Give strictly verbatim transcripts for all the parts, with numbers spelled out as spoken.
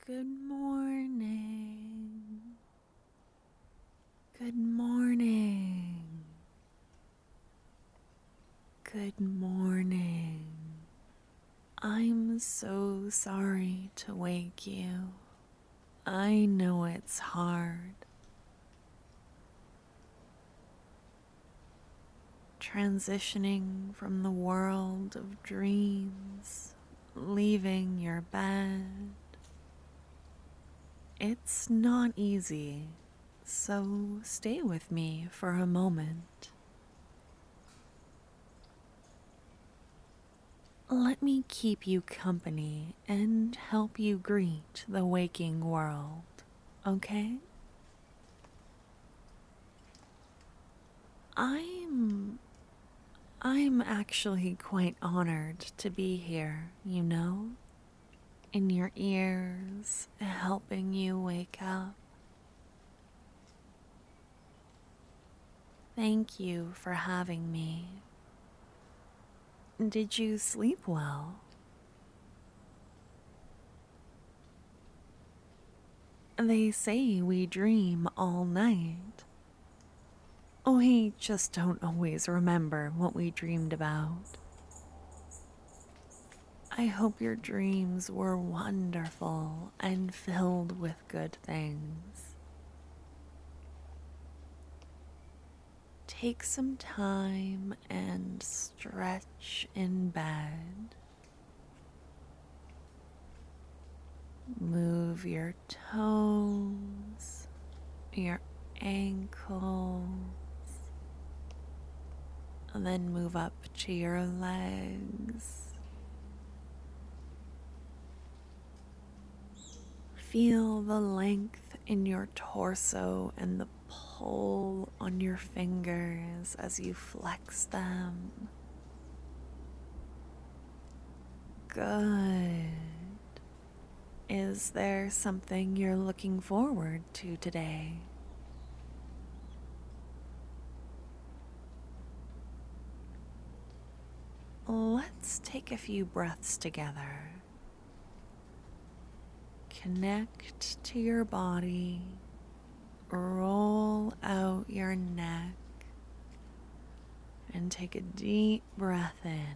Good morning. Good morning. Good morning. I'm so sorry to wake you. I know it's hard. Transitioning from the world of dreams, leaving your bed. It's not easy, so stay with me for a moment. Let me keep you company and help you greet the waking world, okay? I'm. I'm actually quite honored to be here, you know? In your ears, helping you wake up. Thank you for having me. Did you sleep well? They say we dream all night. We just don't always remember what we dreamed about. I hope your dreams were wonderful and filled with good things. Take some time and stretch in bed. Move your toes, your ankles, and then move up to your legs. Feel the length in your torso and the pull on your fingers as you flex them. Good. Is there something you're looking forward to today? Let's take a few breaths together. Connect to your body, roll out your neck, and take a deep breath in.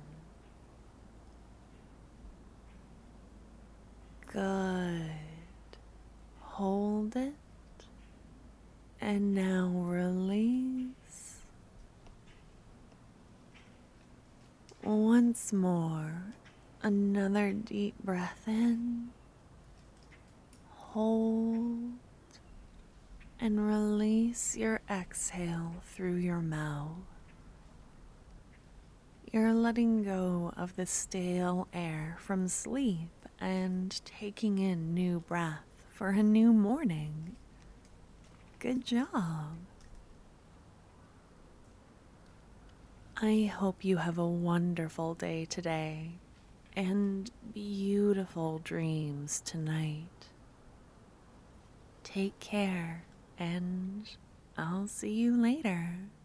Good. Hold it, and now release. Once more, another deep breath in. Hold and release your exhale through your mouth. You're letting go of the stale air from sleep and taking in new breath for a new morning. Good job. I hope you have a wonderful day today and beautiful dreams tonight. Take care, and I'll see you later.